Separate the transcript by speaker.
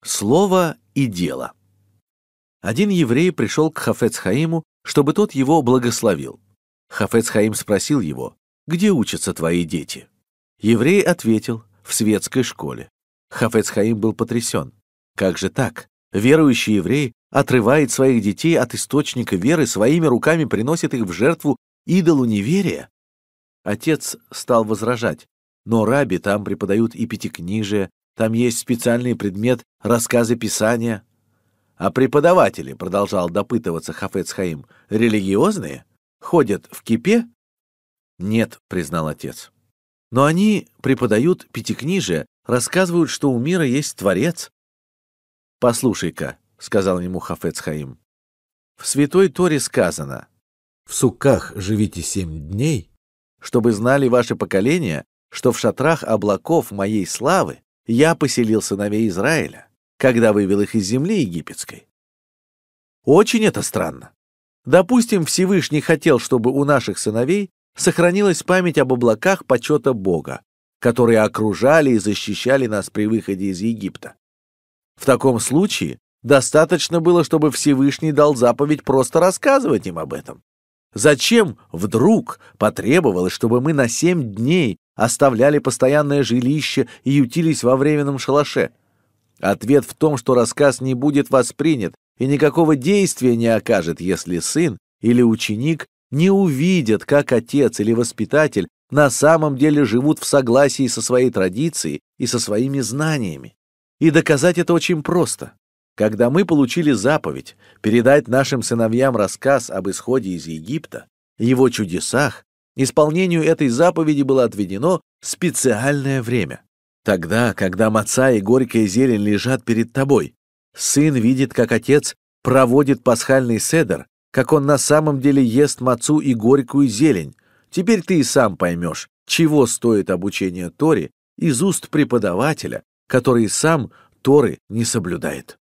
Speaker 1: Слово и дело. Один еврей пришел к Хафец Хаиму, чтобы тот его благословил. Хафец Хаим спросил его: «Где учатся твои дети?» Еврей ответил: «В светской школе». Хафец Хаим был потрясен. Как же так? Верующий еврей отрывает своих детей от источника веры, своими руками приносит их в жертву идолу неверия? Отец стал возражать: «Но, раби, там преподают и пятикнижие, там есть специальный предмет рассказы Писания». «А преподаватели, — продолжал допытываться Хафец Хаим, — религиозные? Ходят в кипе?» «Нет, — признал отец. Но они преподают пятикнижие, рассказывают, что у мира есть Творец». «Послушай-ка, — сказал ему Хафец Хаим, — в Святой Торе сказано: в сукках живите 7 дней, чтобы знали ваши поколения, что в шатрах облаков моей славы я поселил сыновей Израиля, когда вывел их из земли египетской. Очень это странно. Допустим, Всевышний хотел, чтобы у наших сыновей сохранилась память об облаках почета Бога, которые окружали и защищали нас при выходе из Египта. В таком случае достаточно было, чтобы Всевышний дал заповедь просто рассказывать им об этом. Зачем вдруг потребовалось, чтобы мы на 7 дней оставляли постоянное жилище и ютились во временном шалаше? Ответ в том, что рассказ не будет воспринят и никакого действия не окажет, если сын или ученик не увидят, как отец или воспитатель на самом деле живут в согласии со своей традицией и со своими знаниями. И доказать это очень просто. Когда мы получили заповедь передать нашим сыновьям рассказ об исходе из Египта, его чудесах, исполнению этой заповеди было отведено специальное время. Тогда, когда маца и горькая зелень лежат перед тобой, сын видит, как отец проводит пасхальный седер, как он на самом деле ест мацу и горькую зелень. Теперь ты и сам поймешь, чего стоит обучение Торе из уст преподавателя, который сам Торы не соблюдает.